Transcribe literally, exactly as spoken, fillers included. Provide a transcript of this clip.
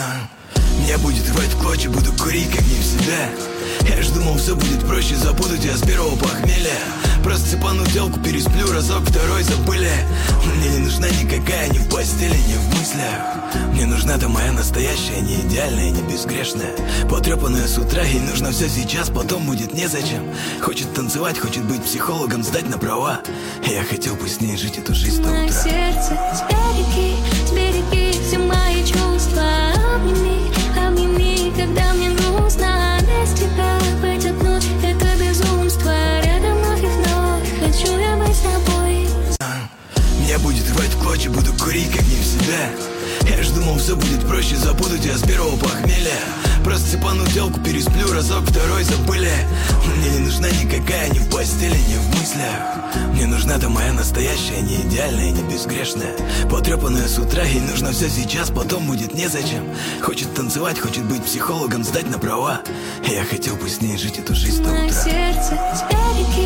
Меня будет рвать в клочья, буду курить как не в себя. Я ж думал, все будет проще, забуду тебя с первого похмелья. Просто цепану телку, пересплю разок, второй забыли. Мне не нужна никакая, ни в постели, ни в мыслях. Мне нужна та моя настоящая, не идеальная, не безгрешная. Потрепанная с утра, ей нужно все сейчас, потом будет незачем. Хочет танцевать, хочет быть психологом, сдать на права. Я хотел бы с ней жить эту жизнь до утра. Мое сердце, сбереги, сбереги все мои чувства. Обними, обними, когда мне грустно. Без тебя быть одной, это безумство. Рядом вновь и вновь, хочу я быть с тобой. Меня будет рвать в клочья, буду курить как не в себя. Я ж думал, все будет проще, забуду тебя с первого похмелья. Просто цепану телку, пересплю разок, второй забыли. Мне не нужна никакая, ни в постели, ни в мыслях. Мне нужна та моя настоящая, не идеальная, не безгрешная. Потрепанная с утра, ей нужно все сейчас, потом будет незачем. Хочет танцевать, хочет быть психологом, сдать на права. Я хотел бы с ней жить эту жизнь до утра. Мое сердце, сбереги